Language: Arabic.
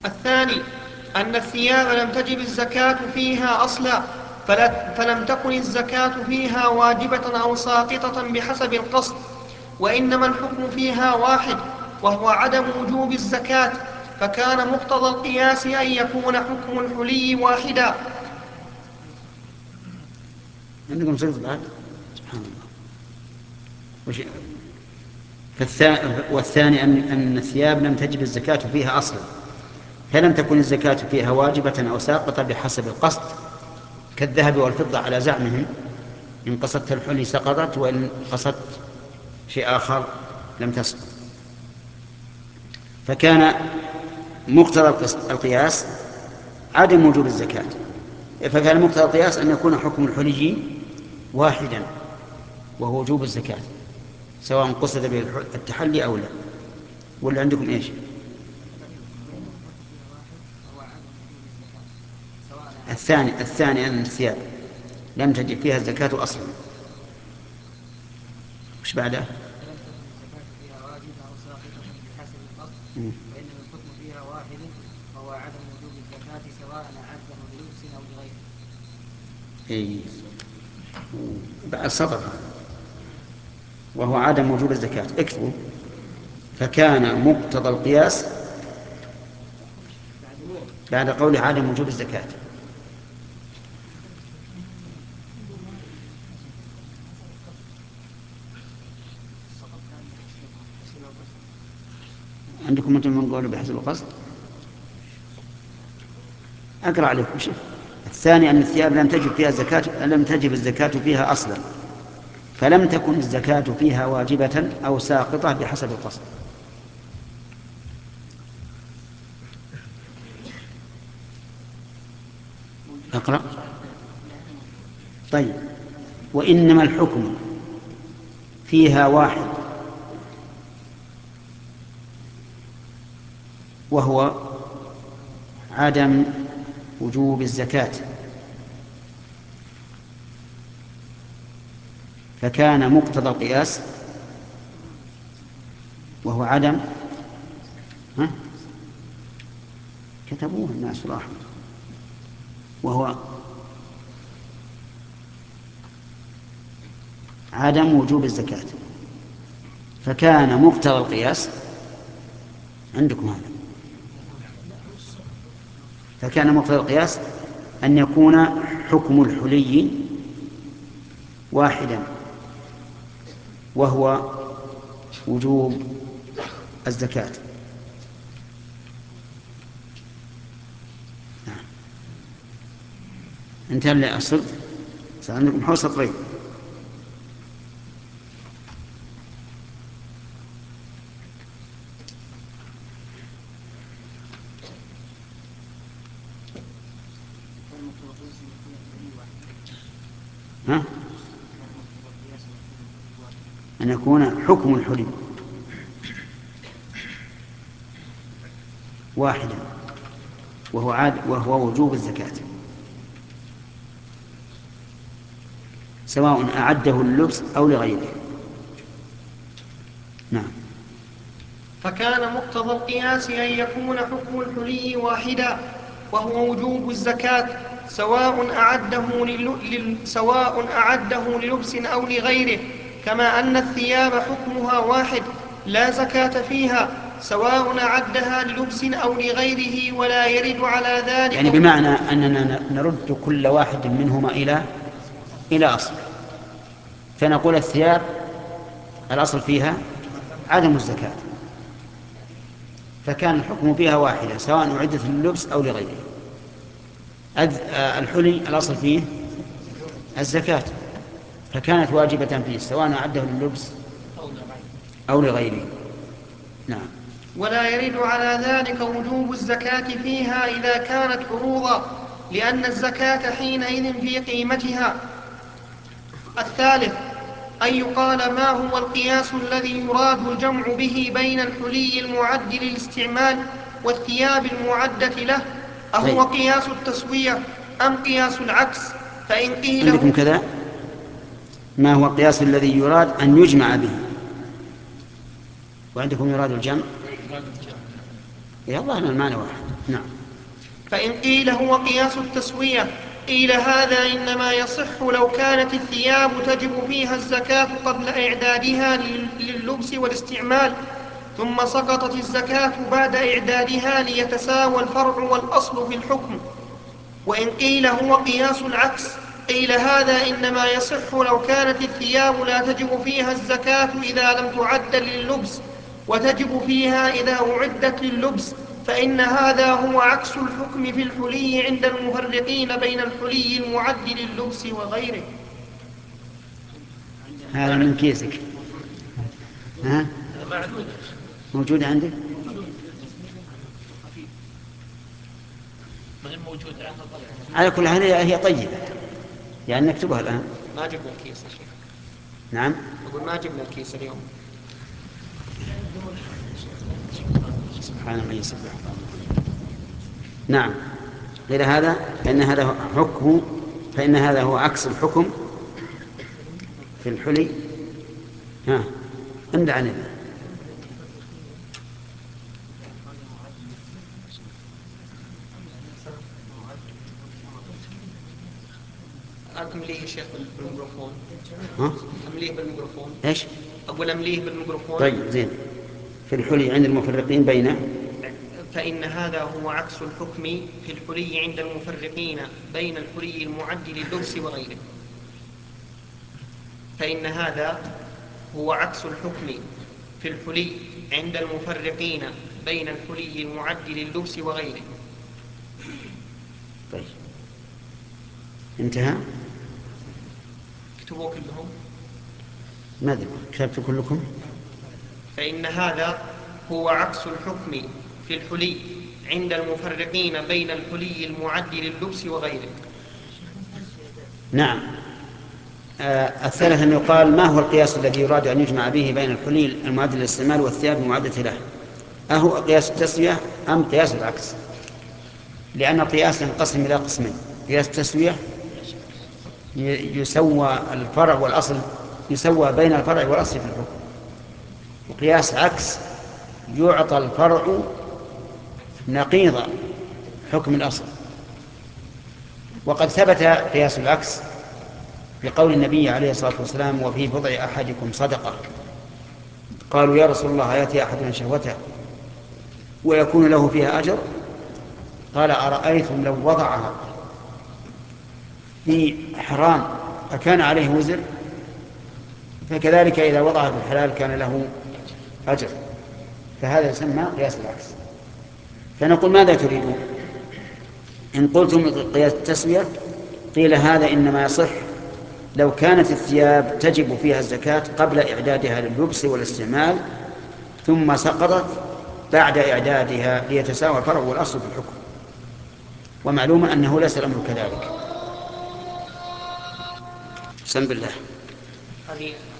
الثاني أن الثياب لم تجب الزكاة فيها أصلا، فلم تكن الزكاة فيها واجبة أو ساقطة بحسب القصد، وإنما الحكم فيها واحد، وهو عدم وجوب الزكاة، فكان مقتضى القياس أن يكون حكم الحلي واحدا. عندكم صيغة بعد؟ سبحان الله. والثاني أن الثياب لم تجب الزكاة فيها أصلا، فلم تكن الزكاة فيها واجبة أو ساقطة بحسب القصد، كالذهب والفضة على زعمهم، إن قصدت الحلي سقطت، وإن قصدت شيء آخر لم تسقط. فكان مقتضى القياس عدم وجوب الزكاة، فكان مقتضى القياس أن يكون حكم الحلي واحدا، وهو وجوب الزكاة، سواء قصد به التحلي أو لا. ولا عندكم إيش؟ الثاني أن الثياب لم تجب فيها الزكاة أصلا. وش بعده؟ وإنما الحكم فيها واحد، وهو عدم وجوب الزكاة سواء أعده للبس أو لغيره. إيه. بعد سطر، وهو عدم وجوب الزكاة، اكتبوا. فكان مقتضى القياس بعد قول عدم وجوب الزكاة. عندكم أنتم من قوله بحسب القصد؟ أقرأ عليكم شيء. الثاني أن الثياب لم تجب الزكاة فيها أصلا، فلم تكن الزكاة فيها واجبة أو ساقطة بحسب القصد. أقرأ. طيب. وإنما الحكم فيها واحد، وهو عدم وجوب الزكاة، فكان مقتضى القياس وهو عدم كتبوه الناس راحوا، وهو عدم وجوب الزكاة، فكان مقتضى القياس عندكم هذا، فكان مقتضى القياس أن يكون حكم الحلي واحدا، وهو وجوب الزكاة. انتهى الأصل، صار عندكم حول سطرين. أن يكون حكم الحلي واحدا، وهو وجوب الزكاة، سواء أعده للبس أو لغيره. نعم. فكان مقتضى القياس أن يكون حكم الحلي واحدا، وهو وجوب الزكاة، سواء أعده للبس أو لغيره، كما أن الثياب حكمها واحد لا زكاة فيها، سواء أعدها للبس أو لغيره، ولا يرد على ذلك. يعني بمعنى أننا نرد كل واحد منهما إلى أصل، فنقول الثياب الأصل فيها عدم الزكاة، فكان الحكم فيها واحدة سواء أعدت لللبس أو لغيره. الحلي الأصل فيه الزكاة، فكانت واجبة فيه سواء أعده لللبس أو لغيره. نعم. ولا يرد على ذلك وجوب الزكاة فيها إذا كانت عروضا، لأن الزكاة حينئذ في قيمتها. الثالث أن يقال ما هو القياس الذي يراد الجمع به بين الحلي المعد للاستعمال والثياب المعدة له، أهو قياس التسوية أم قياس العكس؟ فإن قيل عندكم كذا، ما هو القياس الذي يراد أن يجمع به، وعندكم يراد الجمع. يا الله، أنا المعنى واحد. نعم. فإن قيل هو قياس التسوية قيل هذا إنما يصح لو كانت الثياب تجب فيها الزكاة قبل إعدادها لللبس والاستعمال، ثم سقطت الزكاة بعد إعدادها ليتساوى الفرع والأصل في الحكم. وإن قيل هو قياس العكس قيل هذا إنما يصح لو كانت الثياب لا تجب فيها الزكاة إذا لم تعد لللبس، وتجب فيها إذا أعدت لللبس، فإن هذا هو عكس الحكم في الحلي عند المفرقين بين الحلي المعد لللبس وغيره. هذا من كيسك. ها؟ موجود عندك؟ على كل حال هي طيبة، يعني نكتبها الآن. ما جبنا الكيس يا شيخ. نعم. أقول ما جبنا الكيس اليوم. سبحان من يسبح. نعم. غير هذا فإن هذا هو عكس الحكم في الحلي. ها املأ عنه. أمليه شيخ بالميكروفون. ها؟ أمليه بالميكروفون. ايش؟ أقول أمليه بالميكروفون. طيب زين. في الحلي عند المفرقين بين، فإن هذا هو عكس الحكم في الحلي عند المفرقين بين الحلي المعد لللبس وغيره. فإن هذا هو عكس الحكم في الحلي عند المفرقين بين الحلي المعد لللبس وغيره. طيب انتهى. اكتبوا كلهم. ما أدري كتبت كلكم. فإن هذا هو عكس الحكم في الحلي عند المفرقين بين الحلي المعد لللبس وغيره. نعم. الثالث أن يقال ما هو القياس الذي يراد أن يجمع به بين الحلي المعد للاستعمال والثياب المعدة له؟ أهو قياس التسوية أم قياس العكس؟ لأن القياس ينقسم إلى قسمين: قياس التسوية يسوى الفرع والأصل، يسوى بين الفرع والأصل في الحكم، وقياس عكس يعطى الفرع نقيض حكم الأصل. وقد ثبت قياس العكس بقول النبي عليه الصلاة والسلام: وفي بضع أحدكم صدقة. قالوا: يا رسول الله يأتي أحدنا شهوته ويكون له فيها أجر؟ قال: أرأيتم لو وضعها في حرام أكان عليه وزر؟ فكذلك إذا وضعها في الحلال كان له أجر. فهذا يسمى قياس العكس. فنقول: ماذا تريدون؟ إن قلتم قياس التسوية قيل هذا إنما يصح لو كانت الثياب تجب فيها الزكاة قبل إعدادها لللبس والاستعمال، ثم سقطت بعد إعدادها ليتساوى الفرع والأصل في الحكم. ومعلوم أنه ليس الأمر كذلك. بسم الله. هذه